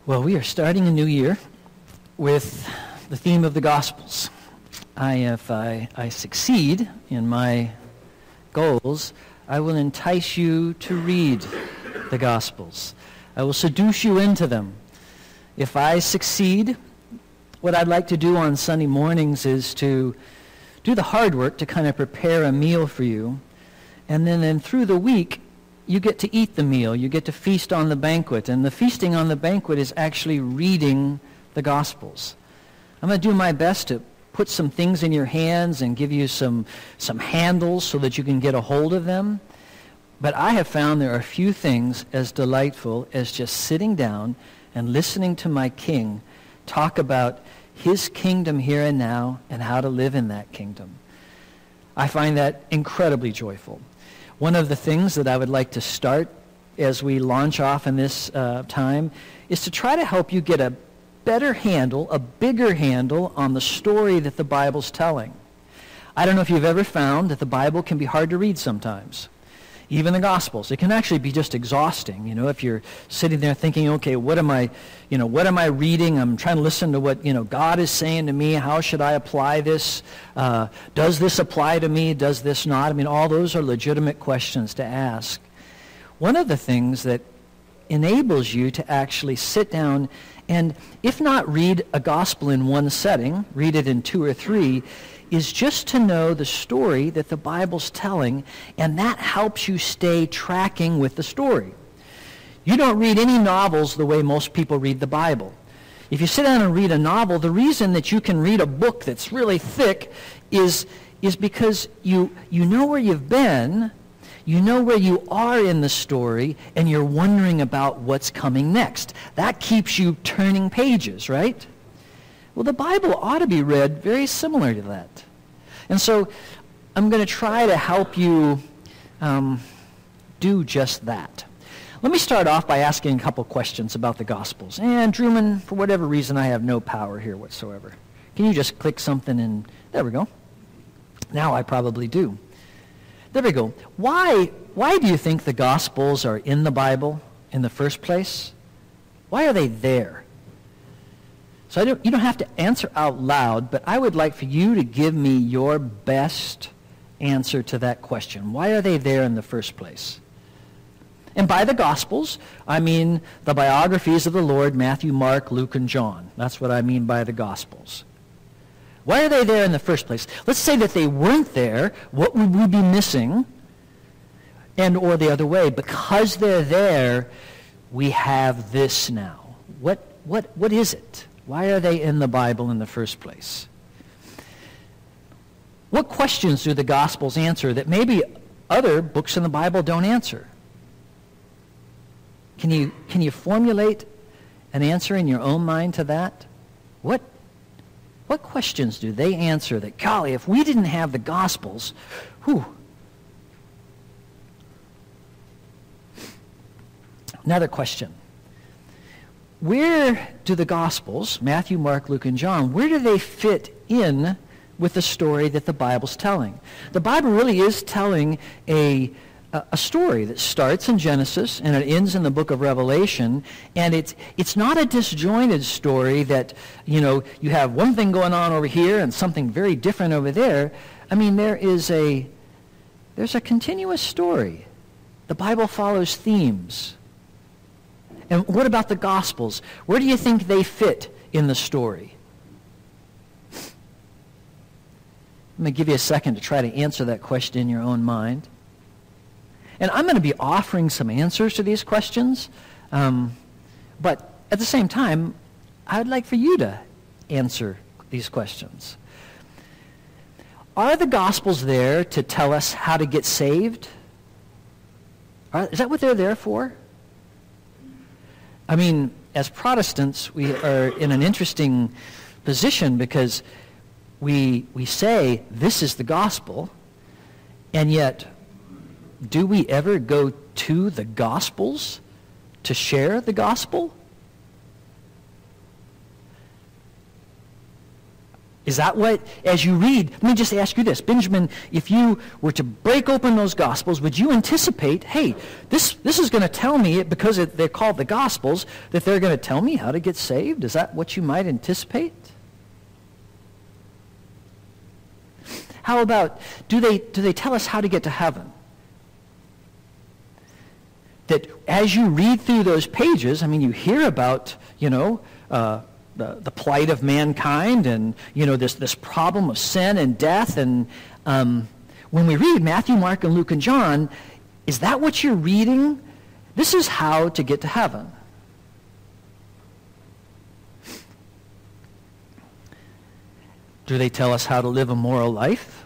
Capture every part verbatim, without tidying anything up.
Well, we are starting a new year with the theme of the Gospels. I, if I, I succeed in my goals, I will entice you to read the Gospels. I will seduce you into them. If I succeed, what I'd like to do on Sunday mornings is to do the hard work to kind of prepare a meal for you, and then, then through the week, you get to eat the meal. You get to feast on the banquet. And the feasting on the banquet is actually reading the Gospels. I'm going to do my best to put some things in your hands and give you some, some handles so that you can get a hold of them. But I have found there are few things as delightful as just sitting down and listening to my King talk about his kingdom here and now and how to live in that kingdom. I find that incredibly joyful. One of the things that I would like to start as we launch off in this uh, time is to try to help you get a better handle, a bigger handle on the story that the Bible's telling. I don't know if you've ever found that the Bible can be hard to read sometimes. Even the Gospels. It can actually be just exhausting, you know, if you're sitting there thinking, okay, what am I, you know, what am I reading? I'm trying to listen to what, you know, God is saying to me. How should I apply this? Uh, does this apply to me? Does this not? I mean, all those are legitimate questions to ask. One of the things that enables you to actually sit down and, if not read a gospel in one setting, read it in two or three, is just to know the story that the Bible's telling, and that helps you stay tracking with the story. You don't read any novels the way most people read the Bible. If you sit down and read a novel, the reason that you can read a book that's really thick is, is because you, you know where you've been, you know where you are in the story, and you're wondering about what's coming next. That keeps you turning pages, right? Well, the Bible ought to be read very similar to that. And so I'm going to try to help you um, do just that. Let me start off by asking a couple questions about the Gospels. And Truman, for whatever reason, I have no power here whatsoever. Can you just click something and there we go. Now I probably do. There we go. Why, why do you think the Gospels are in the Bible in the first place? Why are they there? So I don't, you don't have to answer out loud, but I would like for you to give me your best answer to that question. Why are they there in the first place? And by the Gospels, I mean the biographies of the Lord, Matthew, Mark, Luke, and John. That's what I mean by the Gospels. Why are they there in the first place? Let's say that they weren't there. What would we be missing? And or the other way, because they're there, we have this now. What what what is it? Why are they in the Bible in the first place? What questions do the Gospels answer that maybe other books in the Bible don't answer? Can you, can you formulate an answer in your own mind to that? What, what questions do they answer that, golly, if we didn't have the Gospels, whew. Another question. Where do the Gospels, Matthew, Mark, Luke, and John, where do they fit in with the story that the Bible's telling? The Bible really is telling a, a story that starts in Genesis and it ends in the book of Revelation, and it's, it's not a disjointed story that, you know, you have one thing going on over here and something very different over there. I mean, there is a, there's a continuous story. The Bible follows themes. And what about the Gospels? Where do you think they fit in the story? Let me give you a second to try to answer that question in your own mind. And I'm going to be offering some answers to these questions. Um, but at the same time, I'd like for you to answer these questions. Are the Gospels there to tell us how to get saved? Are, is that what they're there for? I mean, as Protestants, we are in an interesting position because we we say this is the gospel, and yet do we ever go to the Gospels to share the gospel? Is Is that what, as you read, let me just ask you this. Benjamin, if you were to break open those Gospels, would you anticipate, hey, this, this is going to tell me, because it, they're called the Gospels, that they're going to tell me how to get saved? Is that what you might anticipate? How about, do they, do they tell us how to get to heaven? That as you read through those pages, I mean, you hear about, you know, uh, The, the plight of mankind, and you know this this problem of sin and death, and um, when we read Matthew, Mark, and Luke, and John, is that what you're reading? This is how to get to heaven. Do they tell us how to live a moral life?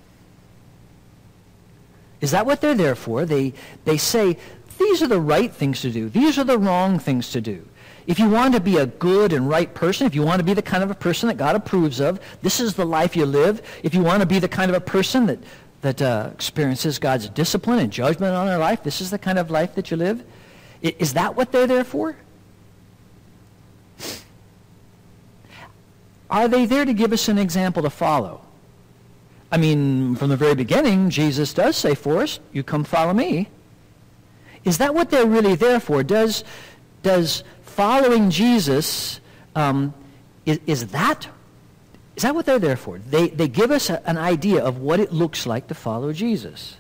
Is that what they're there for? They they say these are the right things to do. These are the wrong things to do. If you want to be a good and right person, if you want to be the kind of a person that God approves of, this is the life you live. If you want to be the kind of a person that, that uh, experiences God's discipline and judgment on their life, this is the kind of life that you live. I, is that what they're there for? Are they there to give us an example to follow? I mean, from the very beginning, Jesus does say for us, you come follow me. Is that what they're really there for? Does, does following Jesus, um, is, is that is that what they're there for? They, they give us a, an idea of what it looks like to follow Jesus.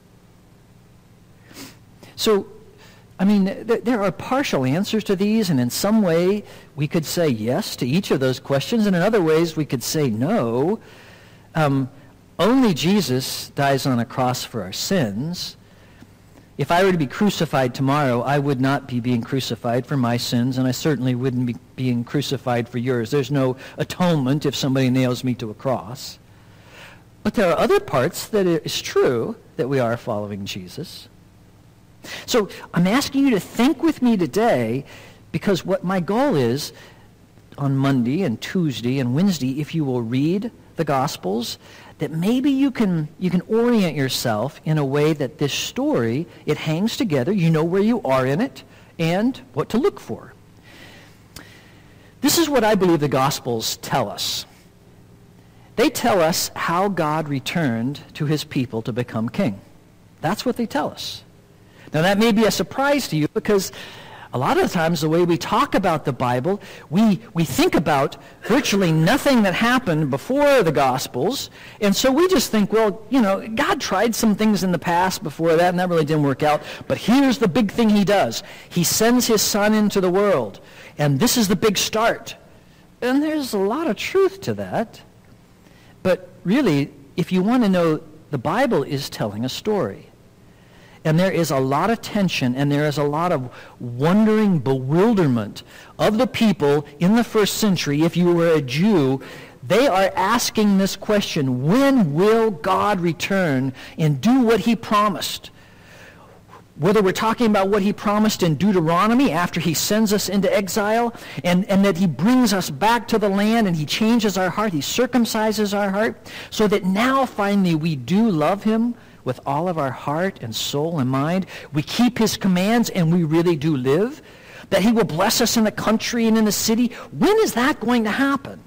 So, I mean, th- there are partial answers to these, and in some way we could say yes to each of those questions, and in other ways we could say no. Um, only Jesus dies on a cross for our sins. If I were to be crucified tomorrow, I would not be being crucified for my sins, and I certainly wouldn't be being crucified for yours. There's no atonement if somebody nails me to a cross. But there are other parts that it is true that we are following Jesus. So I'm asking you to think with me today, because what my goal is on Monday and Tuesday and Wednesday, if you will read the Gospels, that maybe you can you can orient yourself in a way that this story, it hangs together. You know where you are in it and what to look for. This is what I believe the Gospels tell us. They tell us how God returned to his people to become king. That's what they tell us. Now that may be a surprise to you, because a lot of the times the way we talk about the Bible, we, we think about virtually nothing that happened before the Gospels, and so we just think, well, you know, God tried some things in the past before that, and that really didn't work out, but here's the big thing he does. He sends his Son into the world, and this is the big start. And there's a lot of truth to that, but really, if you want to know, the Bible is telling a story. And there is a lot of tension, and there is a lot of wondering bewilderment of the people in the first century. If you were a Jew, they are asking this question: when will God return and do what he promised? Whether we're talking about what he promised in Deuteronomy after he sends us into exile, and, and that he brings us back to the land, and he changes our heart, he circumcises our heart, so that now finally we do love him with all of our heart and soul and mind. We keep his commands, and we really do live. That he will bless us in the country and in the city. When is that going to happen?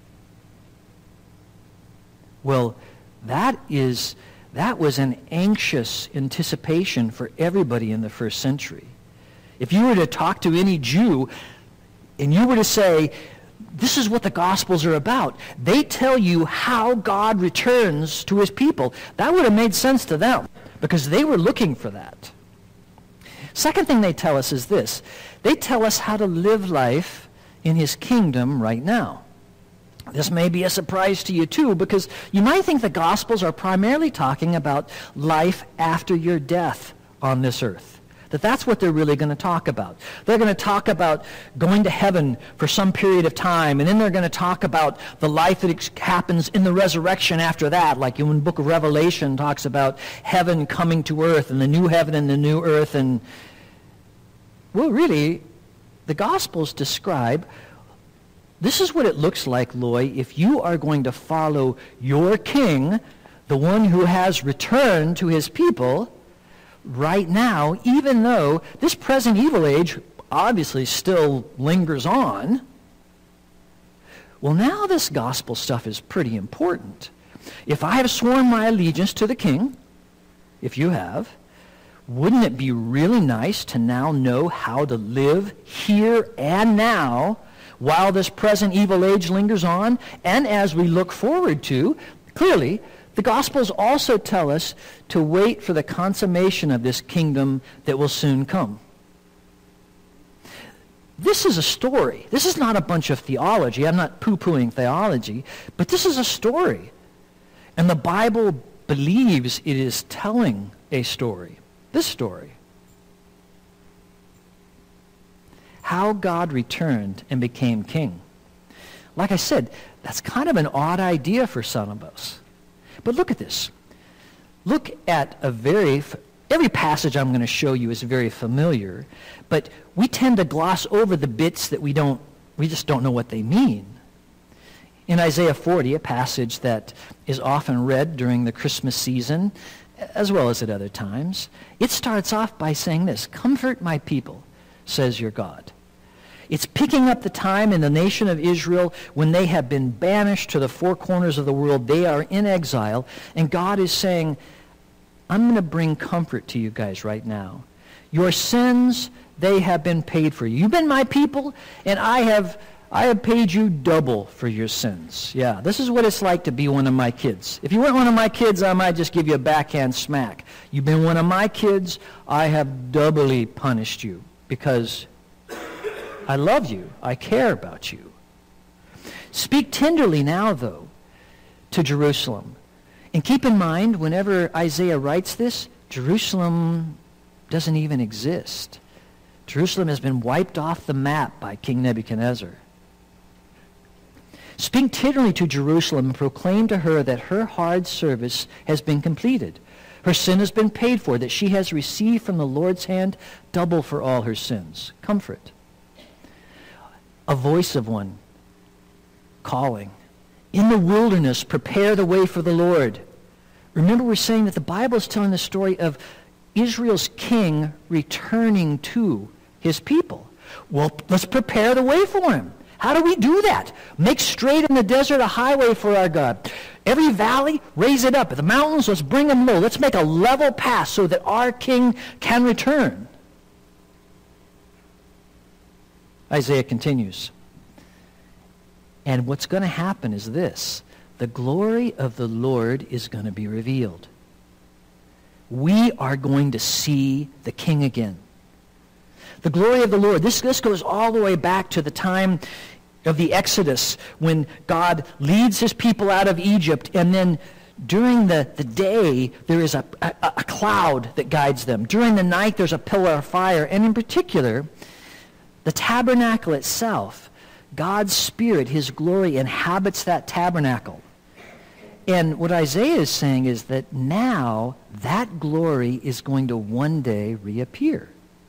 Well, that is that was an anxious anticipation for everybody in the first century. If you were to talk to any Jew, and you were to say, this is what the Gospels are about, they tell you how God returns to his people. That would have made sense to them, because they were looking for that. Second thing they tell us is this: they tell us how to live life in his kingdom right now. This may be a surprise to you too, because you might think the Gospels are primarily talking about life after your death on this earth. That that's what they're really going to talk about. They're going to talk about going to heaven for some period of time, and then they're going to talk about the life that ex- happens in the resurrection after that, like when the book of Revelation talks about heaven coming to earth and the new heaven and the new earth. And well, really, the Gospels describe, this is what it looks like, Loy, if you are going to follow your king, the one who has returned to his people right now, even though this present evil age obviously still lingers on. well, now this gospel stuff is pretty important. If I have sworn my allegiance to the king, if you have, wouldn't it be really nice to now know how to live here and now while this present evil age lingers on? And as we look forward to, clearly, the Gospels also tell us to wait for the consummation of this kingdom that will soon come. This is a story. This is not a bunch of theology. I'm not poo-pooing theology, but this is a story. And the Bible believes it is telling a story. This story. How God returned and became king. Like I said, that's kind of an odd idea for some of us. But look at this. Look at a very, every passage I'm going to show you is very familiar, but we tend to gloss over the bits that we don't, we just don't know what they mean. In Isaiah forty, a passage that is often read during the Christmas season, as well as at other times, it starts off by saying this, "Comfort my people, says your God." It's picking up the time in the nation of Israel when they have been banished to the four corners of the world. They are in exile, and God is saying, I'm going to bring comfort to you guys right now. Your sins, they have been paid for. You've been my people, and I have I have paid you double for your sins. Yeah, this is what it's like to be one of my kids. If you weren't one of my kids, I might just give you a backhand smack. You've been one of my kids, I have doubly punished you because I love you. I care about you. Speak tenderly now, though, to Jerusalem. And keep in mind, whenever Isaiah writes this, Jerusalem doesn't even exist. Jerusalem has been wiped off the map by King Nebuchadnezzar. Speak tenderly to Jerusalem and proclaim to her that her hard service has been completed. Her sin has been paid for, that she has received from the Lord's hand double for all her sins. Comfort. A voice of one calling. In the wilderness, prepare the way for the Lord. Remember, we're saying that the Bible is telling the story of Israel's king returning to his people. Well, let's prepare the way for him. How do we do that? Make straight in the desert a highway for our God. Every valley, raise it up. The mountains, let's bring them low. Let's make a level path so that our king can return. Isaiah continues. And what's going to happen is this. The glory of the Lord is going to be revealed. We are going to see the king again. The glory of the Lord. This, this goes all the way back to the time of the Exodus when God leads his people out of Egypt, and then during the, the day there is a, a, a cloud that guides them. During the night there's a pillar of fire, and in particular, the tabernacle itself, God's Spirit, his glory, inhabits that tabernacle. And what Isaiah is saying is that now that glory is going to one day reappear.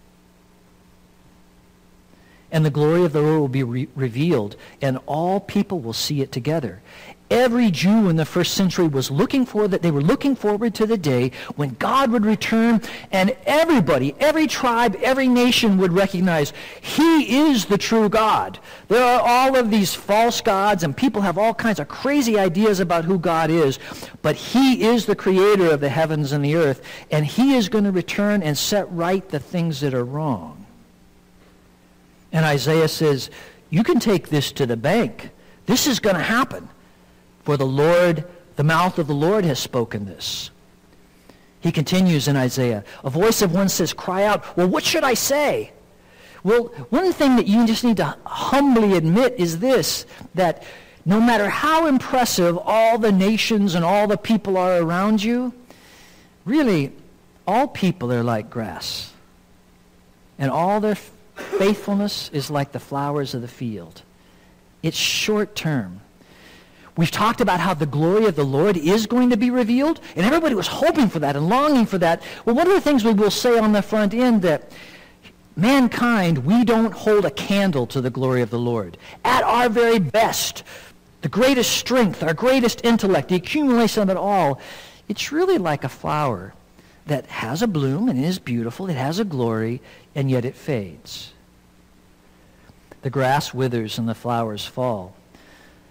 And the glory of the Lord will be re- revealed, and all people will see it together. Every Jew in the first century was looking for that. They were looking forward to the day when God would return, and everybody, every tribe, every nation would recognize he is the true God. There are all of these false gods, and people have all kinds of crazy ideas about who God is, but he is the creator of the heavens and the earth, and he is going to return and set right the things that are wrong. And Isaiah says, you can take this to the bank. This is going to happen. For the Lord, the mouth of the Lord has spoken this. He continues in Isaiah. A voice of one says, cry out, well, what should I say? Well, one thing that you just need to humbly admit is this, that no matter how impressive all the nations and all the people are around you, really, all people are like grass. And all their faithfulness is like the flowers of the field. It's short term. We've talked about how the glory of the Lord is going to be revealed, and everybody was hoping for that and longing for that. Well, one of the things we will say on the front end that mankind, we don't hold a candle to the glory of the Lord. At our very best, the greatest strength, our greatest intellect, the accumulation of it all, it's really like a flower that has a bloom and is beautiful, it has a glory, and yet it fades. The grass withers and the flowers fall.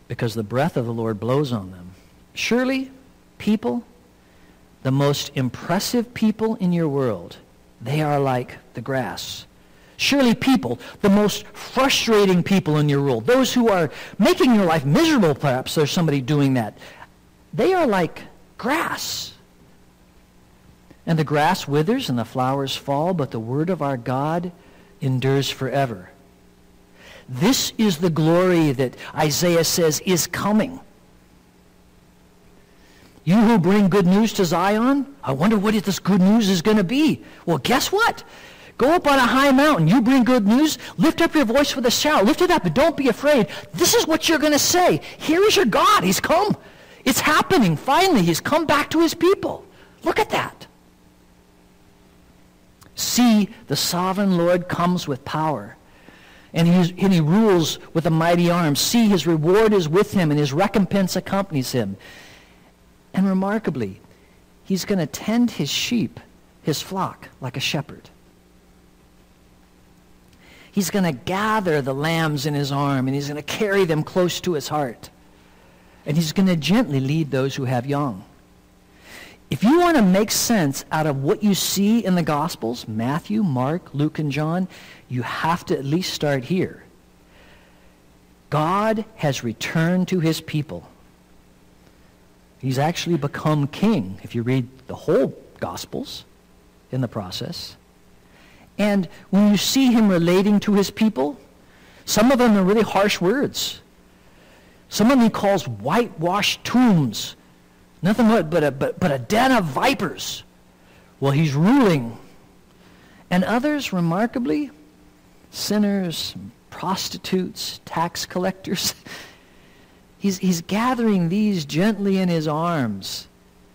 because the breath of the Lord blows on them. Surely, people, the most impressive people in your world, they are like the grass. Surely people, the most frustrating people in your world, those who are making your life miserable, perhaps there's somebody doing that, they are like grass. And the grass withers and the flowers fall, but the word of our God endures forever. This is the glory that Isaiah says is coming. You who bring good news to Zion, I wonder what this good news is going to be. Well, guess what? Go up on a high mountain. You bring good news. Lift up your voice with a shout. Lift it up and don't be afraid. This is what you're going to say. Here is your God. He's come. It's happening. Finally, he's come back to his people. Look at that. See, the sovereign Lord comes with power, and he, and he rules with a mighty arm. See, his reward is with him, and his recompense accompanies him. And remarkably, he's going to tend his sheep, his flock, like a shepherd. He's going to gather the lambs in his arm, and he's going to carry them close to his heart. And he's going to gently lead those who have young. If you want to make sense out of what you see in the Gospels, Matthew, Mark, Luke, and John, you have to at least start here. God has returned to his people. He's actually become king, if you read the whole Gospels in the process. And when you see him relating to his people, some of them are really harsh words. Some of them he calls whitewashed tombs. Nothing but, but, a, but, but a den of vipers. Well, he's ruling. And others, remarkably, sinners, prostitutes, tax collectors. He's, he's gathering these gently in his arms.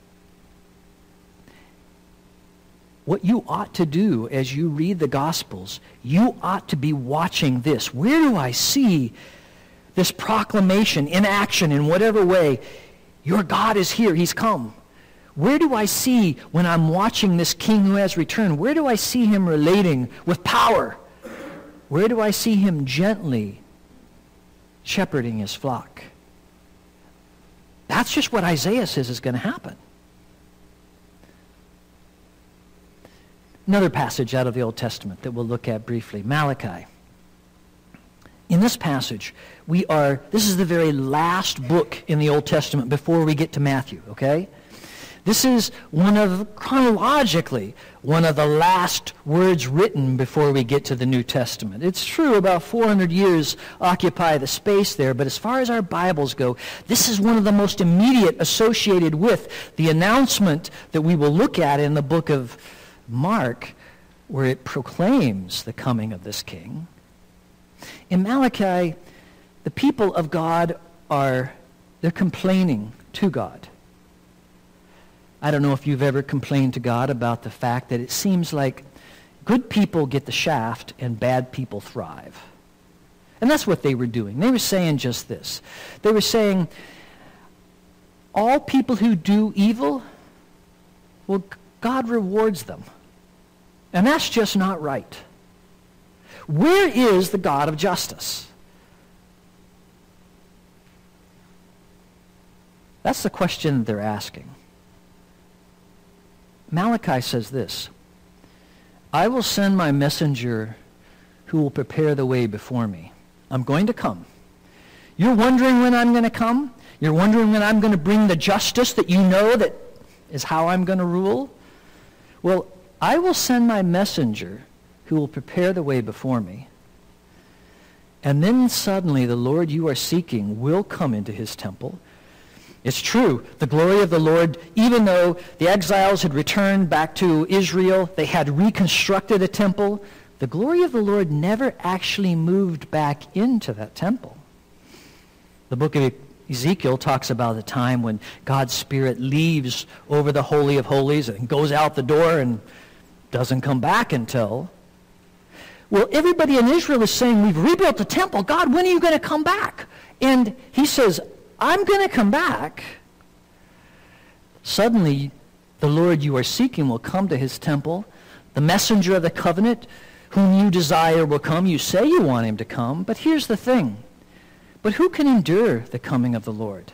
What you ought to do as you read the Gospels, you ought to be watching this. Where do I see this proclamation in action in whatever way? Your God is here. He's come. Where do I see, when I'm watching this king who has returned, where do I see him relating with power? Where do I see him gently shepherding his flock? That's just what Isaiah says is going to happen. Another passage out of the Old Testament that we'll look at briefly, Malachi. In this passage, we are, this is the very last book in the Old Testament before we get to Matthew, okay? This is one of, chronologically, one of the last words written before we get to the New Testament. It's true, about four hundred years occupy the space there, but as far as our Bibles go, this is one of the most immediate associated with the announcement that we will look at in the book of Mark, where it proclaims the coming of this king. In Malachi, the people of God are, they're complaining to God. I don't know if you've ever complained to God about the fact that it seems like good people get the shaft and bad people thrive. And that's what they were doing. They were saying just this. They were saying, all people who do evil, well, God rewards them. And that's just not right. Where is the God of justice? That's the question they're asking. Malachi says this, I will send my messenger who will prepare the way before me. I'm going to come. You're wondering when I'm going to come? You're wondering when I'm going to bring the justice that you know that is how I'm going to rule? Well, I will send my messenger who will prepare the way before me. And then suddenly the Lord you are seeking will come into his temple. It's true, the glory of the Lord, even though the exiles had returned back to Israel, they had reconstructed a temple, the glory of the Lord never actually moved back into that temple. The book of Ezekiel talks about the time when God's Spirit leaves over the Holy of Holies and goes out the door and doesn't come back until... Well, everybody in Israel is saying, we've rebuilt the temple. God, when are you going to come back? And he says, I'm going to come back. Suddenly, the Lord you are seeking will come to his temple. The messenger of the covenant, whom you desire, will come. You say you want him to come. But here's the thing. But who can endure the coming of the Lord?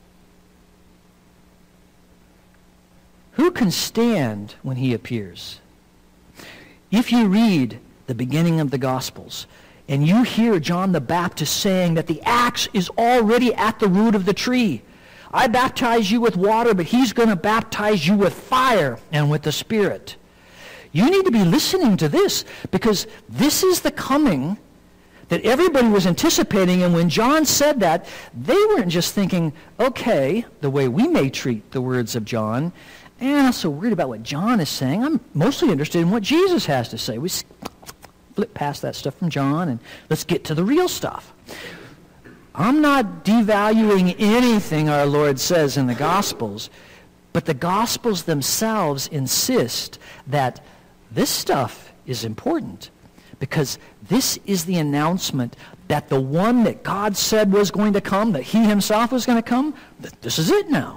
Who can stand when he appears? If you read the beginning of the Gospels, and you hear John the Baptist saying that the axe is already at the root of the tree. I baptize you with water, but he's going to baptize you with fire and with the Spirit. You need to be listening to this, because this is the coming that everybody was anticipating. And when John said that, they weren't just thinking, okay, the way we may treat the words of John, and I'm not so worried about what John is saying. I'm mostly interested in what Jesus has to say. We flip past that stuff from John and let's get to the real stuff. I'm not devaluing anything our Lord says in the Gospels, but the Gospels themselves insist that this stuff is important, because this is the announcement that the one that God said was going to come, that he himself was going to come, that this is it now.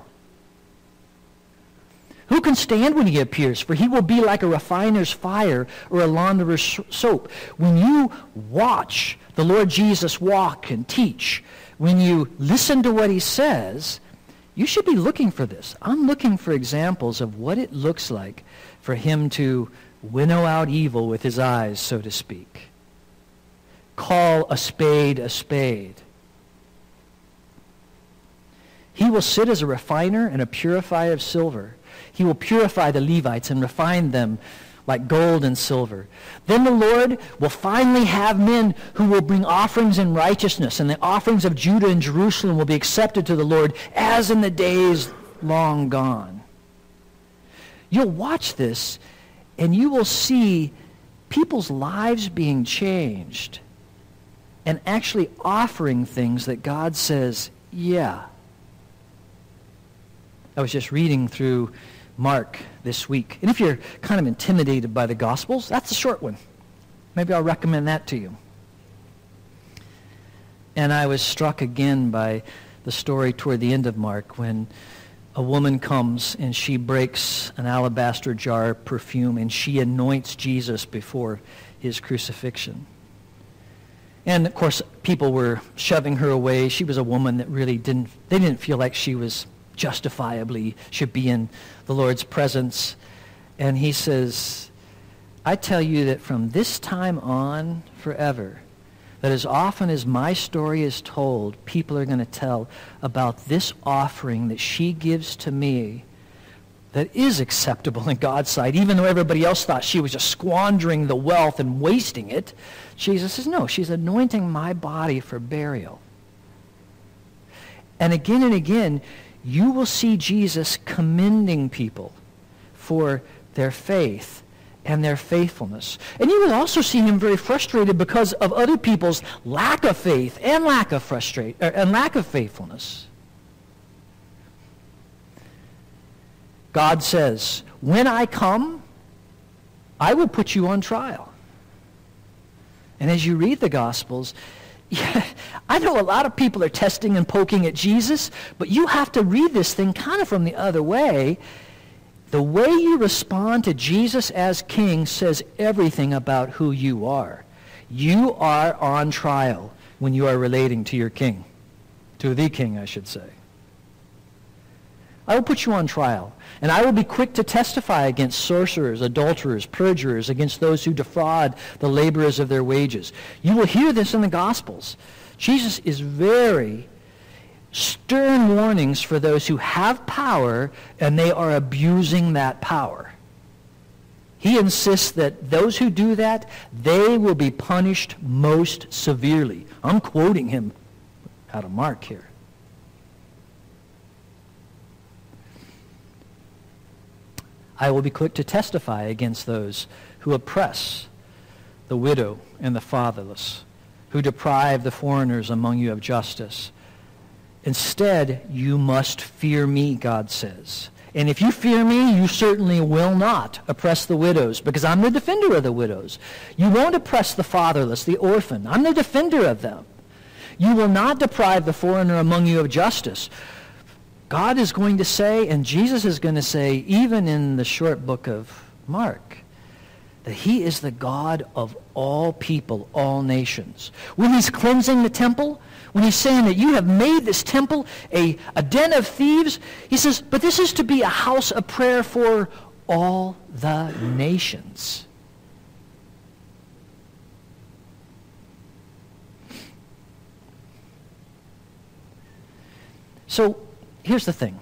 Who can stand when he appears? For he will be like a refiner's fire or a launderer's soap. When you watch the Lord Jesus walk and teach, when you listen to what he says, you should be looking for this. I'm looking for examples of what it looks like for him to winnow out evil with his eyes, so to speak. Call a spade a spade. He will sit as a refiner and a purifier of silver. He will purify the Levites and refine them like gold and silver. Then the Lord will finally have men who will bring offerings in righteousness, and the offerings of Judah and Jerusalem will be accepted to the Lord as in the days long gone. You'll watch this, and you will see people's lives being changed and actually offering things that God says, yeah. I was just reading through Mark this week. And if you're kind of intimidated by the Gospels, that's a short one. Maybe I'll recommend that to you. And I was struck again by the story toward the end of Mark when a woman comes and she breaks an alabaster jar of perfume and she anoints Jesus before his crucifixion. And of course, people were shoving her away. She was a woman that really didn't, they didn't feel like she was justifiably should be in the Lord's presence. And he says, I tell you that from this time on forever, that as often as my story is told, people are going to tell about this offering that she gives to me that is acceptable in God's sight, even though everybody else thought she was just squandering the wealth and wasting it. Jesus says, no, she's anointing my body for burial. And again and again, you will see Jesus commending people for their faith and their faithfulness. And you will also see him very frustrated because of other people's lack of faith and lack of frustrate and lack of faithfulness. God says, when I come, I will put you on trial. And as you read the Gospels, yeah, I know a lot of people are testing and poking at Jesus, but you have to read this thing kind of from the other way. The way you respond to Jesus as king says everything about who you are. You are on trial when you are relating to your king, to the king, I should say. I will put you on trial, and I will be quick to testify against sorcerers, adulterers, perjurers, against those who defraud the laborers of their wages. You will hear this in the Gospels. Jesus is very stern warnings for those who have power and they are abusing that power. He insists that those who do that, they will be punished most severely. I'm quoting him out of Mark here. I will be quick to testify against those who oppress the widow and the fatherless, who deprive the foreigners among you of justice. Instead, you must fear me, God says. And if you fear me, you certainly will not oppress the widows, because I'm the defender of the widows. You won't oppress the fatherless, the orphan. I'm the defender of them. You will not deprive the foreigner among you of justice. God is going to say, and Jesus is going to say, even in the short book of Mark, that he is the God of all people, all nations. When he's cleansing the temple, when he's saying that you have made this temple a, a den of thieves, he says, but this is to be a house of prayer for all the nations. So here's the thing.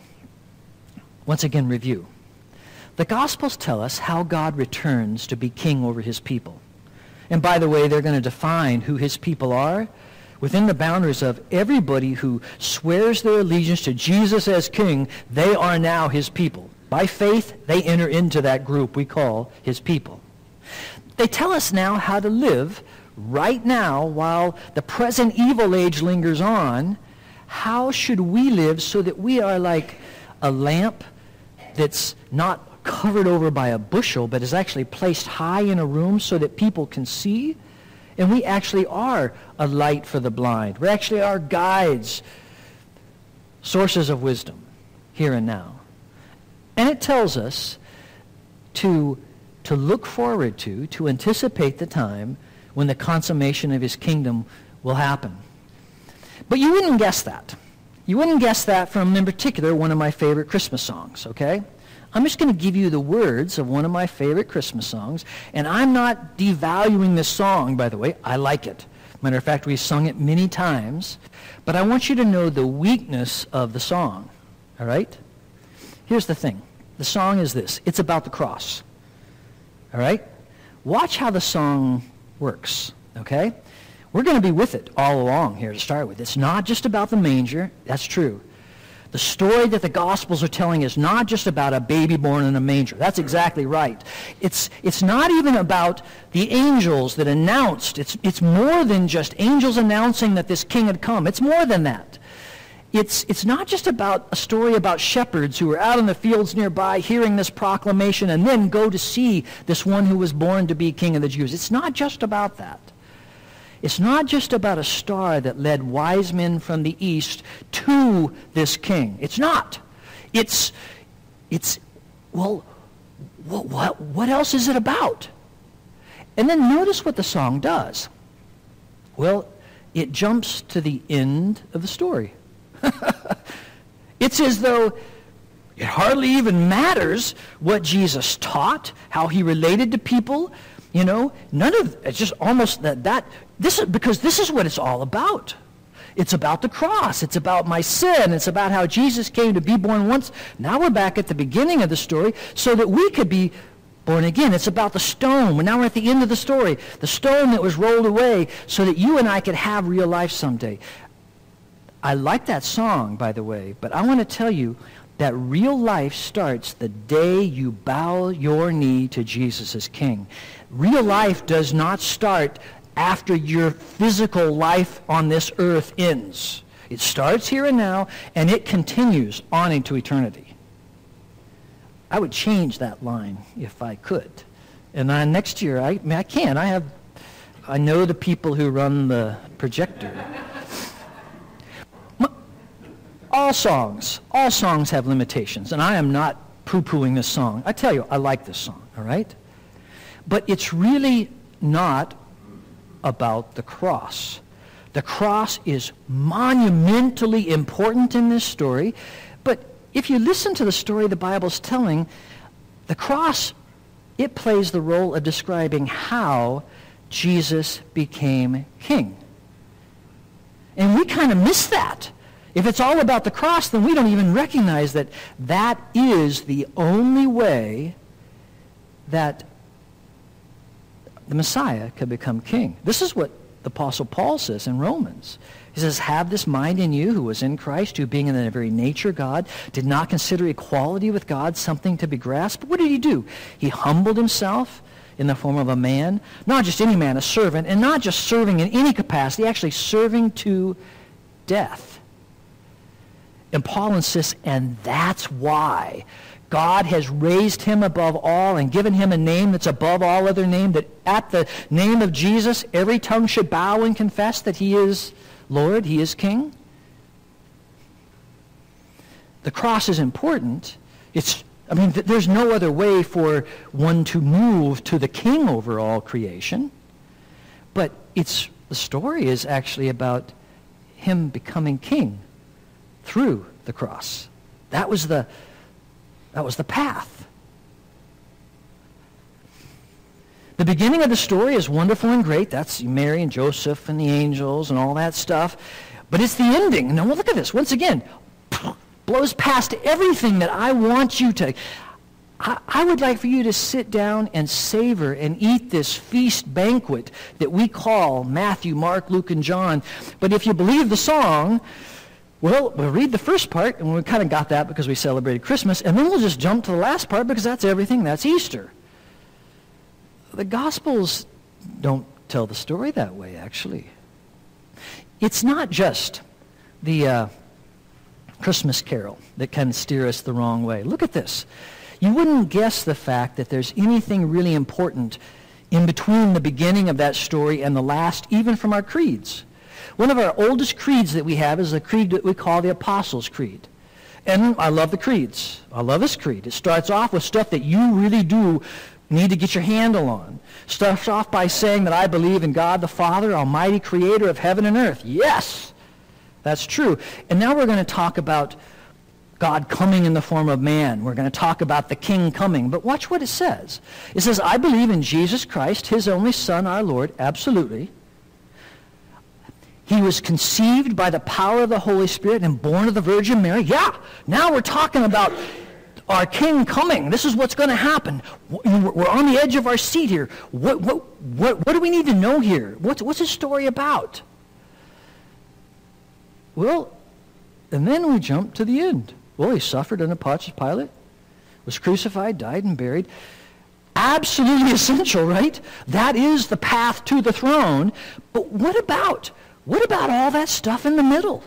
Once again, review. The Gospels tell us how God returns to be king over his people. And by the way, they're going to define who his people are within the boundaries of everybody who swears their allegiance to Jesus as king. They are now his people. By faith, they enter into that group we call his people. They tell us now how to live right now while the present evil age lingers on. How should we live so that we are like a lamp that's not covered over by a bushel, but is actually placed high in a room so that people can see? And we actually are a light for the blind. We actually are guides, sources of wisdom, here and now. And it tells us to, to look forward to, to anticipate the time when the consummation of his kingdom will happen. But you wouldn't guess that. You wouldn't guess that from, in particular, one of my favorite Christmas songs, okay? I'm just going to give you the words of one of my favorite Christmas songs, and I'm not devaluing this song, by the way. I like it. Matter of fact, we've sung it many times, but I want you to know the weakness of the song, all right? Here's the thing. The song is this. It's about the cross, all right? Watch how the song works, okay? We're going to be with it all along here to start with. It's not just about the manger. That's true. The story that the Gospels are telling is not just about a baby born in a manger. That's exactly right. It's, it's not even about the angels that announced. It's, it's more than just angels announcing that this king had come. It's more than that. It's, it's not just about a story about shepherds who were out in the fields nearby hearing this proclamation and then go to see this one who was born to be king of the Jews. It's not just about that. It's not just about a star that led wise men from the east to this king. It's not. It's, it's well, what, what, what else is it about? And then notice what the song does. Well, it jumps to the end of the story. It's as though it hardly even matters what Jesus taught, how he related to people. You know, none of it's just almost that that this is because this is what it's all about. It's about the cross. It's about my sin. It's about how Jesus came to be born once. Now we're back at the beginning of the story so that we could be born again. It's about the stone. Now we're at the end of the story. The stone that was rolled away so that you and I could have real life someday. I like that song, by the way, but I want to tell you that real life starts the day you bow your knee to Jesus as King. Real life does not start after your physical life on this earth ends. It starts here and now, and it continues on into eternity. I would change that line if I could. And then next year, I, I mean, I can. I have, I know the people who run the projector. All songs, all songs have limitations, and I am not poo-pooing this song. I tell you, I like this song, all right? But it's really not about the cross. The cross is monumentally important in this story, but if you listen to the story the Bible's telling, the cross, it plays the role of describing how Jesus became king. And we kind of miss that. If it's all about the cross, then we don't even recognize that that is the only way that the Messiah could become king. This is what the Apostle Paul says in Romans. He says, have this mind in you who was in Christ, who being in the very nature God, did not consider equality with God something to be grasped. But what did he do? He humbled himself in the form of a man, not just any man, a servant, and not just serving in any capacity, actually serving to death. And Paul insists, and that's why God has raised him above all and given him a name that's above all other name, that at the name of Jesus, every tongue should bow and confess that he is Lord, he is King. The cross is important. It's I mean, th- there's no other way for one to move to the king over all creation. But it's the story is actually about him becoming king through the cross. That was the that was the path. The beginning of the story is wonderful and great. That's Mary and Joseph and the angels and all that stuff. But it's the ending. Now look at this. Once again, blows past everything that I want you to... I, I would like for you to sit down and savor and eat this feast banquet that we call Matthew, Mark, Luke, and John. But if you believe the song, well, we'll read the first part, and we kind of got that because we celebrated Christmas, and then we'll just jump to the last part because that's everything. That's Easter. The Gospels don't tell the story that way, actually. It's not just the uh, Christmas carol that can steer us the wrong way. Look at this. You wouldn't guess the fact that there's anything really important in between the beginning of that story and the last, even from our creeds. One of our oldest creeds that we have is the creed that we call the Apostles' Creed. And I love the creeds. I love this creed. It starts off with stuff that you really do need to get your handle on. Starts off by saying that I believe in God the Father, Almighty Creator of heaven and earth. Yes, that's true. And now we're going to talk about God coming in the form of man. We're going to talk about the King coming. But watch what it says. It says, I believe in Jesus Christ, his only Son, our Lord. Absolutely. He was conceived by the power of the Holy Spirit and born of the Virgin Mary. Yeah, now we're talking about our King coming. This is what's going to happen. We're on the edge of our seat here. What, what, what, what do we need to know here? What's, what's his story about? Well, and then we jump to the end. Well, he suffered under Pontius Pilate, was crucified, died, and buried. Absolutely essential, right? That is the path to the throne. But what about, what about all that stuff in the middle?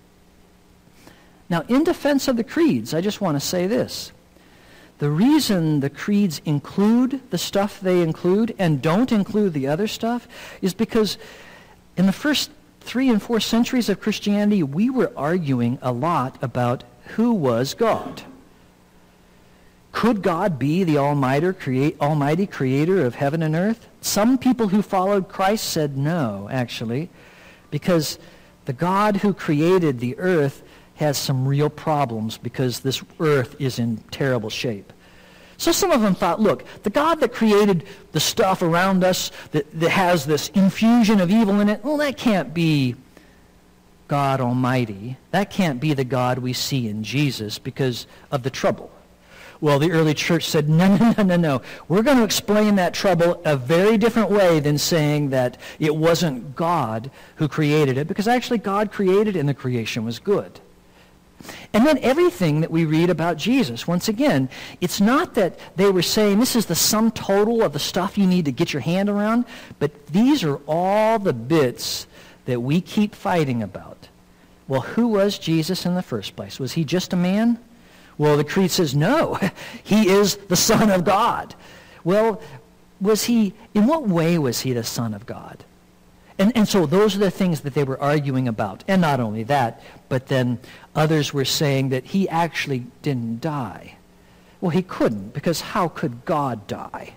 Now, in defense of the creeds, I just want to say this. The reason the creeds include the stuff they include and don't include the other stuff is because in the first three and four centuries of Christianity, we were arguing a lot about who was God. Could God be the Almighty, create, Almighty Creator of heaven and earth? Some people who followed Christ said no, actually, because the God who created the earth has some real problems because this earth is in terrible shape. So some of them thought, look, the God that created the stuff around us that, that has this infusion of evil in it, well, that can't be God Almighty. That can't be the God we see in Jesus because of the trouble. Well, the early church said, no, no, no, no, no. We're going to explain that trouble a very different way than saying that it wasn't God who created it, because actually God created it and the creation was good. And then everything that we read about Jesus, once again, it's not that they were saying this is the sum total of the stuff you need to get your hand around, but these are all the bits that we keep fighting about. Well, who was Jesus in the first place? Was he just a man? Well, the creed says no. He is the Son of God. Well, was he, in what way was he the Son of God? And, and so those are the things that they were arguing about. And not only that, but then others were saying that he actually didn't die. Well, he couldn't, because how could God die?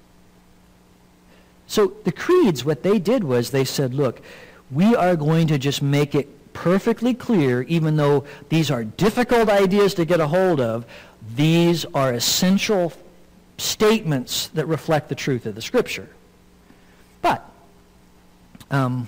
So the creeds, what they did was they said, look, we are going to just make it perfectly clear, even though these are difficult ideas to get a hold of, these are essential statements that reflect the truth of the Scripture. But Um,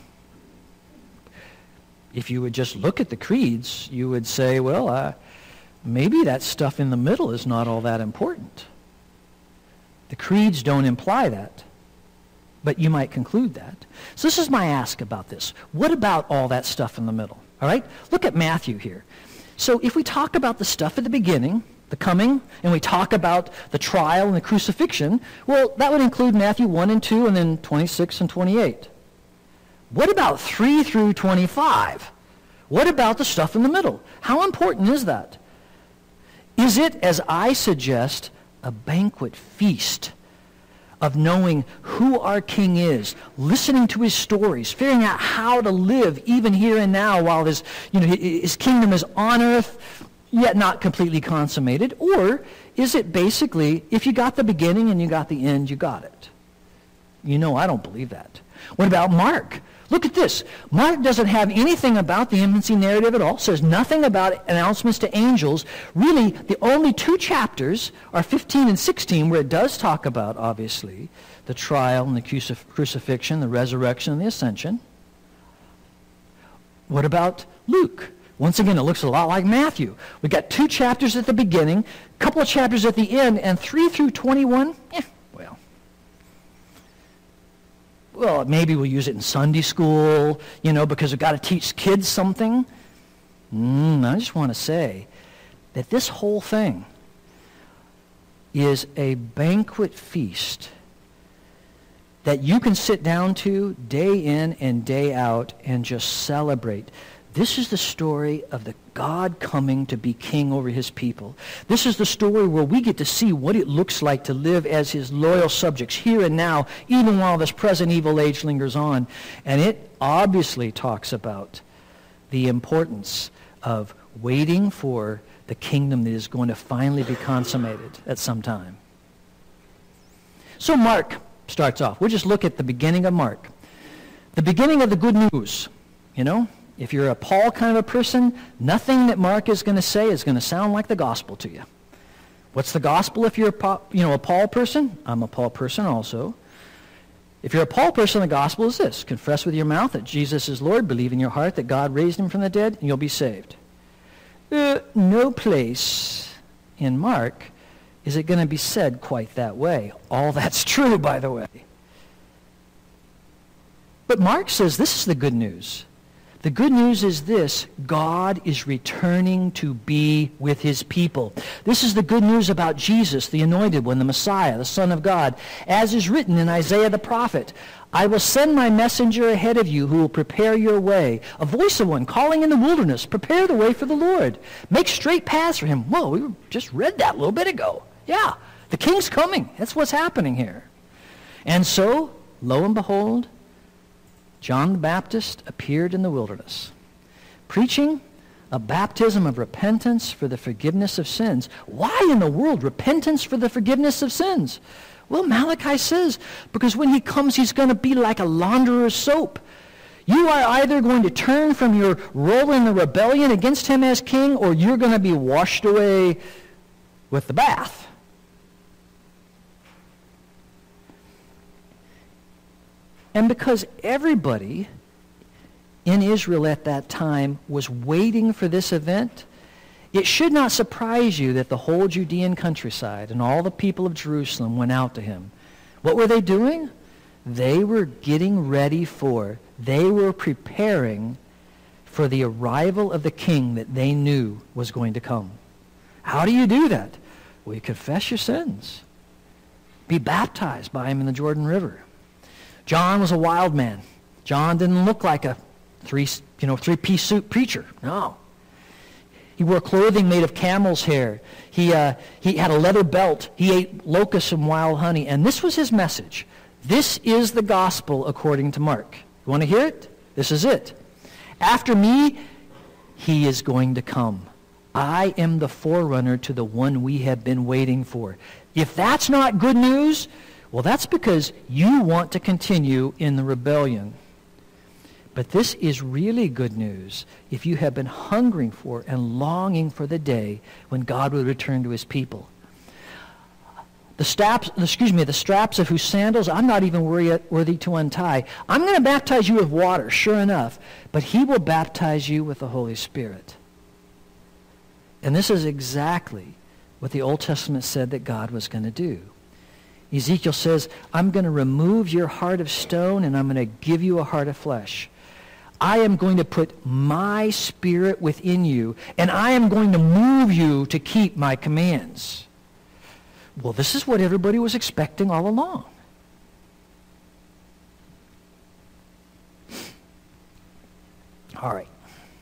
if you would just look at the creeds, you would say, well, uh, maybe that stuff in the middle is not all that important. The creeds don't imply that, but you might conclude that. So this is my ask about this. What about all that stuff in the middle? All right? Look at Matthew here. So if we talk about the stuff at the beginning, the coming, and we talk about the trial and the crucifixion, well, that would include Matthew one and two and then twenty-six and twenty-eight. What about three through twenty-five? What about the stuff in the middle? How important is that? Is it, as I suggest, a banquet feast of knowing who our King is, listening to his stories, figuring out how to live even here and now while his, you know, his kingdom is on earth, yet not completely consummated? Or is it basically, if you got the beginning and you got the end, you got it? You know I don't believe that. What about Mark? Look at this. Mark doesn't have anything about the infancy narrative at all. Says nothing about announcements to angels. Really, the only two chapters are fifteen and sixteen, where it does talk about, obviously, the trial and the crucif- crucifixion, the resurrection, and the ascension. What about Luke? Once again, it looks a lot like Matthew. We've got two chapters at the beginning, a couple of chapters at the end, and three through twenty-one, eh, well. Well, maybe we'll use it in Sunday school, you know, because we've got to teach kids something. Mm, I just want to say that this whole thing is a banquet feast that you can sit down to day in and day out and just celebrate. This is the story of the God coming to be king over his people. This is the story where we get to see what it looks like to live as his loyal subjects here and now, even while this present evil age lingers on. And it obviously talks about the importance of waiting for the kingdom that is going to finally be consummated at some time. So Mark starts off. We'll just look at the beginning of Mark. The beginning of the good news, you know. If you're a Paul kind of a person, nothing that Mark is going to say is going to sound like the gospel to you. What's the gospel if you're a Paul, you know, a Paul person? I'm a Paul person also. If you're a Paul person, the gospel is this. Confess with your mouth that Jesus is Lord. Believe in your heart that God raised him from the dead, and you'll be saved. Uh, no place in Mark is it going to be said quite that way. All that's true, by the way. But Mark says this is the good news. The good news is this: God is returning to be with his people. This is the good news about Jesus, the anointed one, the Messiah, the Son of God. As is written in Isaiah the prophet, I will send my messenger ahead of you who will prepare your way. A voice of one calling in the wilderness, prepare the way for the Lord. Make straight paths for him. Whoa, we just read that a little bit ago. Yeah, the king's coming. That's what's happening here. And so, lo and behold, John the Baptist appeared in the wilderness, preaching a baptism of repentance for the forgiveness of sins. Why in the world repentance for the forgiveness of sins? Well, Malachi says, because when he comes, he's going to be like a launderer's soap. You are either going to turn from your role in the rebellion against him as king, or you're going to be washed away with the bath. And because everybody in Israel at that time was waiting for this event, it should not surprise you that the whole Judean countryside and all the people of Jerusalem went out to him. What were they doing? They were getting ready for, they were preparing for the arrival of the king that they knew was going to come. How do you do that? Well, you confess your sins. Be baptized by him in the Jordan River. John was a wild man. John didn't look like a three, you know, three-piece suit preacher. No. He wore clothing made of camel's hair. He, uh, he had a leather belt. He ate locusts and wild honey. And this was his message. This is the gospel according to Mark. You want to hear it? This is it. After me, he is going to come. I am the forerunner to the one we have been waiting for. If that's not good news, well, that's because you want to continue in the rebellion. But this is really good news if you have been hungering for and longing for the day when God will return to his people. The straps, excuse me, the straps of whose sandals I'm not even worthy to untie. I'm going to baptize you with water, sure enough, but he will baptize you with the Holy Spirit. And this is exactly what the Old Testament said that God was going to do. Ezekiel says, I'm going to remove your heart of stone and I'm going to give you a heart of flesh. I am going to put my spirit within you and I am going to move you to keep my commands. Well, this is what everybody was expecting all along. All right.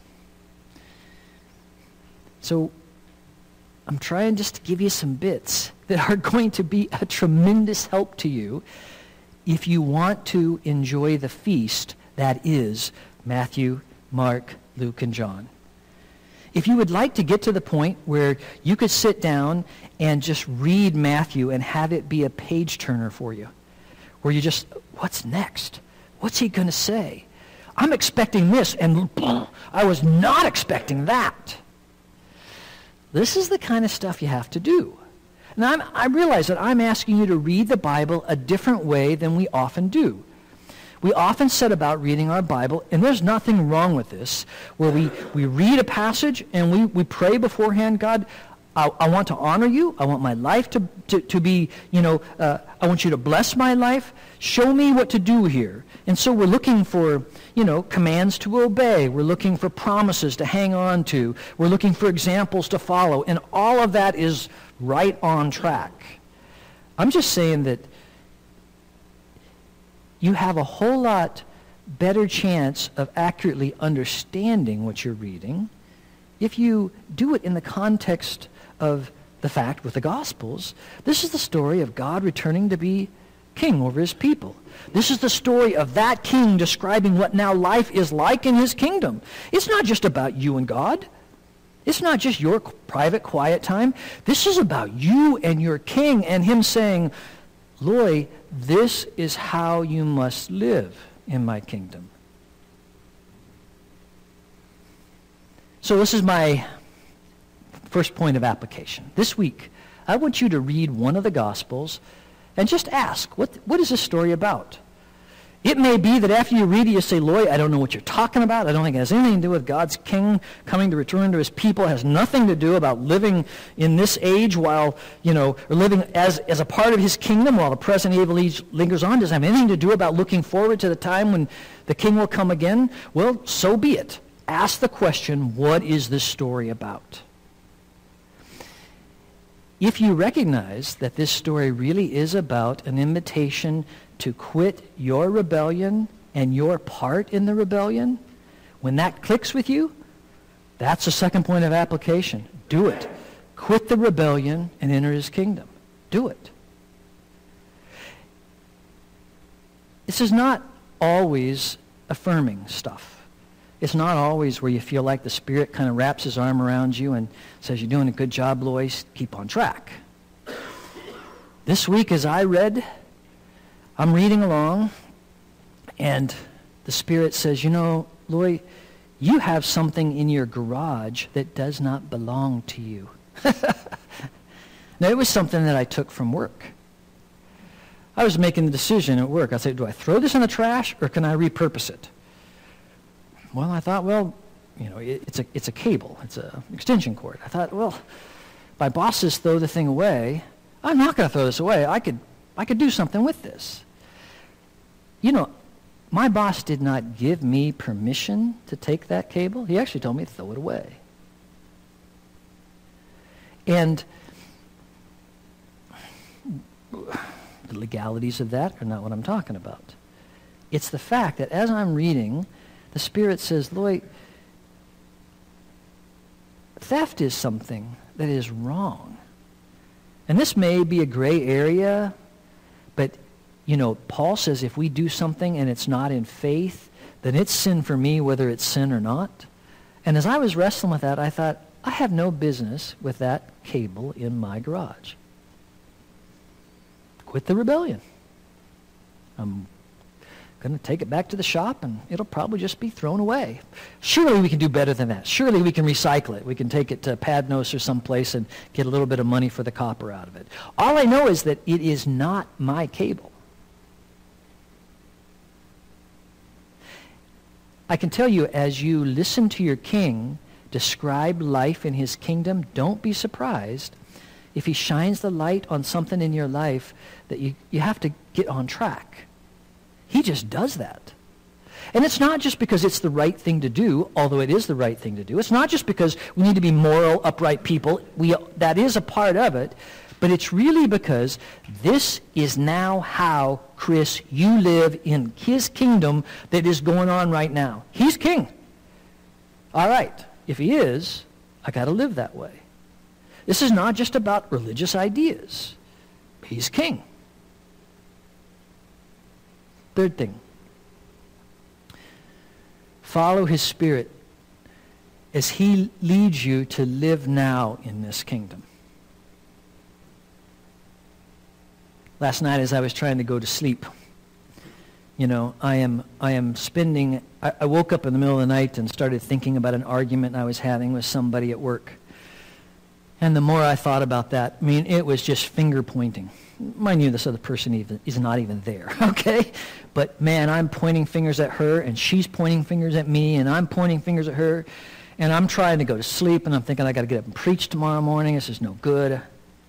So I'm trying just to give you some bits that are going to be a tremendous help to you if you want to enjoy the feast that is Matthew, Mark, Luke, and John. If you would like to get to the point where you could sit down and just read Matthew and have it be a page turner for you, where you just, what's next? What's he going to say? I'm expecting this, and I was not expecting that. This is the kind of stuff you have to do. Now, I'm, I realize that I'm asking you to read the Bible a different way than we often do. We often set about reading our Bible, and there's nothing wrong with this, where we, we read a passage and we, we pray beforehand, God, I, I want to honor you. I want my life to, to, to be, you know, uh, I want you to bless my life. Show me what to do here. And so we're looking for, you know, commands to obey. We're looking for promises to hang on to. We're looking for examples to follow. And all of that is right on track. I'm just saying that you have a whole lot better chance of accurately understanding what you're reading if you do it in the context of the fact with the Gospels. This is the story of God returning to be king over his people. This is the story of that king describing what now life is like in his kingdom. It's not just about you and God. It's not just your private quiet time. This is about you and your king and him saying, Loy, this is how you must live in my kingdom. So this is my first point of application. This week, I want you to read one of the Gospels and just ask, what, what is this story about? It may be that after you read it, you say, Loy, I don't know what you're talking about. I don't think it has anything to do with God's king coming to return to his people. It has nothing to do about living in this age while, you know, or living as, as a part of his kingdom while the present evil age lingers on. It doesn't have anything to do about looking forward to the time when the king will come again. Well, so be it. Ask the question, what is this story about? If you recognize that this story really is about an invitation to quit your rebellion and your part in the rebellion, when that clicks with you, that's the second point of application. Do it. Quit the rebellion and enter his kingdom. Do it. This is not always affirming stuff. It's not always where you feel like the Spirit kind of wraps his arm around you and says, you're doing a good job, Lois, keep on track. This week as I read, I'm reading along, and the Spirit says, you know, Loy, you have something in your garage that does not belong to you. Now, it was something that I took from work. I was making the decision at work. I said, do I throw this in the trash, or can I repurpose it? Well, I thought, well, you know, it, it's a it's a cable. It's an extension cord. I thought, well, my bosses throw the thing away. I'm not going to throw this away. I could I could do something with this. You know, my boss did not give me permission to take that cable. He actually told me to throw it away. And the legalities of that are not what I'm talking about. It's the fact that as I'm reading, the Spirit says, Loy, theft is something that is wrong. And this may be a gray area, but, you know, Paul says if we do something and it's not in faith, then it's sin for me, whether it's sin or not. And as I was wrestling with that, I thought, I have no business with that cable in my garage. Quit the rebellion. I'm going to take it back to the shop, and it'll probably just be thrown away. Surely we can do better than that. Surely we can recycle it. We can take it to Padnos or someplace and get a little bit of money for the copper out of it. All I know is that it is not my cable. I can tell you, as you listen to your king describe life in his kingdom, don't be surprised if he shines the light on something in your life that you, you have to get on track. He just does that. And it's not just because it's the right thing to do, although it is the right thing to do. It's not just because we need to be moral, upright people. We, that is a part of it. But it's really because this is now how, Chris, you live in his kingdom that is going on right now. He's king. All right. If he is, I got to live that way. This is not just about religious ideas. He's king. Third thing, follow his Spirit as he leads you to live now in this kingdom. Last night as I was trying to go to sleep, you know, I am I am spending, I, I woke up in the middle of the night and started thinking about an argument I was having with somebody at work. And the more I thought about that, I mean, it was just finger pointing. Mind you, this other person even, is not even there, okay? But man, I'm pointing fingers at her, and she's pointing fingers at me, and I'm pointing fingers at her, and I'm trying to go to sleep, and I'm thinking I got to get up and preach tomorrow morning. This is no good.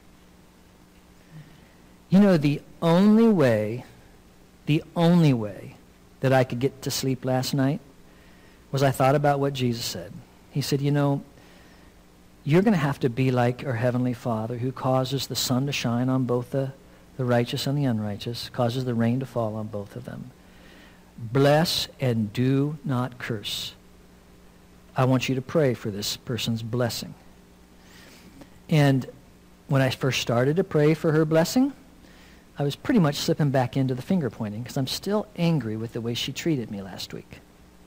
You know, the only way, the only way that I could get to sleep last night was I thought about what Jesus said. He said, you know, you're going to have to be like our Heavenly Father who causes the sun to shine on both the, the righteous and the unrighteous, causes the rain to fall on both of them. Bless and do not curse. I want you to pray for this person's blessing. And when I first started to pray for her blessing, I was pretty much slipping back into the finger pointing because I'm still angry with the way she treated me last week.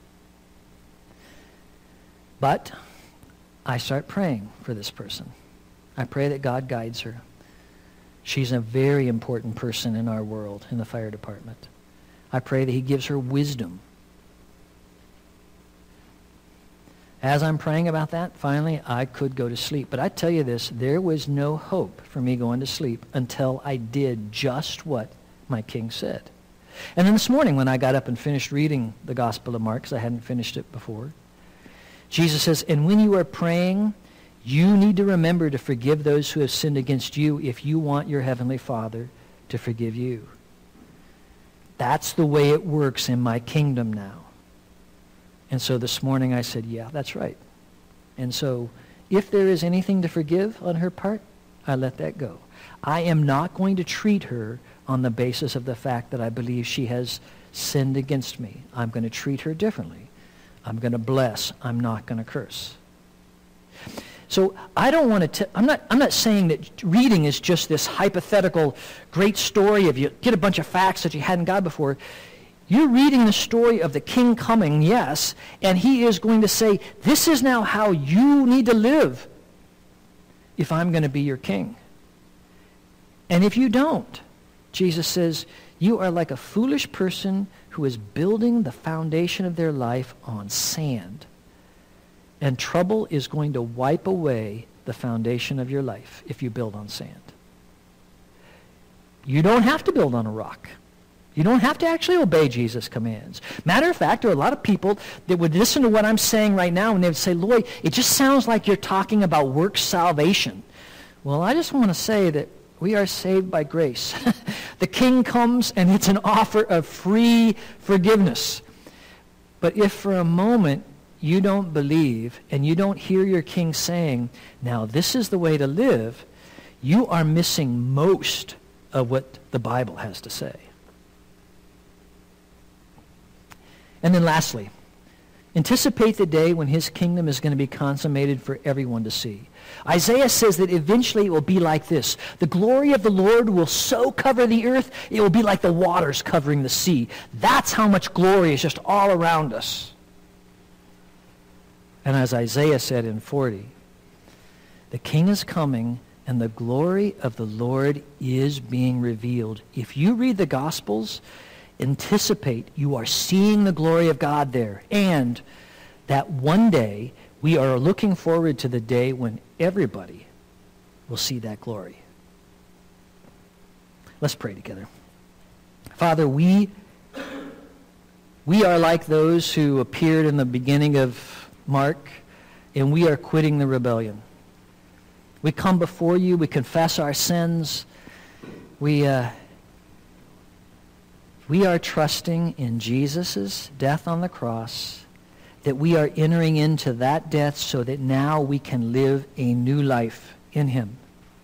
But I start praying for this person. I pray that God guides her. She's a very important person in our world, in the fire department. I pray that he gives her wisdom. As I'm praying about that, finally, I could go to sleep. But I tell you this, there was no hope for me going to sleep until I did just what my King said. And then this morning when I got up and finished reading the Gospel of Mark, because I hadn't finished it before, Jesus says, and when you are praying, you need to remember to forgive those who have sinned against you if you want your Heavenly Father to forgive you. That's the way it works in my kingdom now. And so this morning I said, yeah, that's right. And so if there is anything to forgive on her part, I let that go. I am not going to treat her on the basis of the fact that I believe she has sinned against me. I'm going to treat her differently. I'm going to bless. I'm not going to curse. So I don't want to, I'm not, I'm not saying that reading is just this hypothetical great story of you get a bunch of facts that you hadn't got before. You're reading the story of the King coming, yes, and he is going to say, this is now how you need to live if I'm going to be your king. And if you don't, Jesus says, you are like a foolish person who is building the foundation of their life on sand. And trouble is going to wipe away the foundation of your life if you build on sand. You don't have to build on a rock. You don't have to actually obey Jesus' commands. Matter of fact, there are a lot of people that would listen to what I'm saying right now and they would say, Lloyd, it just sounds like you're talking about works salvation. Well, I just want to say that we are saved by grace. The King comes and it's an offer of free forgiveness. But if for a moment you don't believe and you don't hear your King saying, now this is the way to live, you are missing most of what the Bible has to say. And then lastly, anticipate the day when his kingdom is going to be consummated for everyone to see. Isaiah says that eventually it will be like this. The glory of the Lord will so cover the earth, it will be like the waters covering the sea. That's how much glory is just all around us. And as Isaiah said in forty, the King is coming and the glory of the Lord is being revealed. If you read the Gospels, anticipate you are seeing the glory of God there, and that one day we are looking forward to the day when everybody will see that glory. Let's pray together. Father, we we are like those who appeared in the beginning of Mark, and we are quitting the rebellion. We come before you, we confess our sins, we uh, We are trusting in Jesus' death on the cross, that we are entering into that death so that now we can live a new life in him.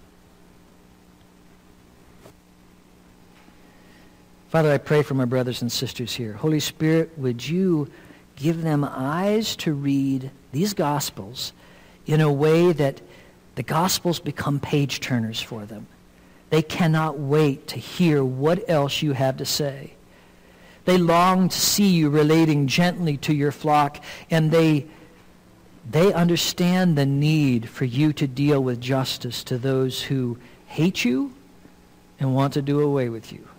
Father, I pray for my brothers and sisters here. Holy Spirit, would you give them eyes to read these Gospels in a way that the Gospels become page turners for them. They cannot wait to hear what else you have to say. They long to see you relating gently to your flock, and they They understand the need for you to deal with justice to those who hate you and want to do away with you.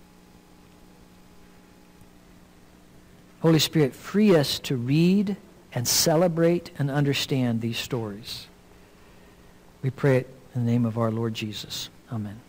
Holy Spirit, free us to read and celebrate and understand these stories. We pray it in the name of our Lord Jesus. Amen.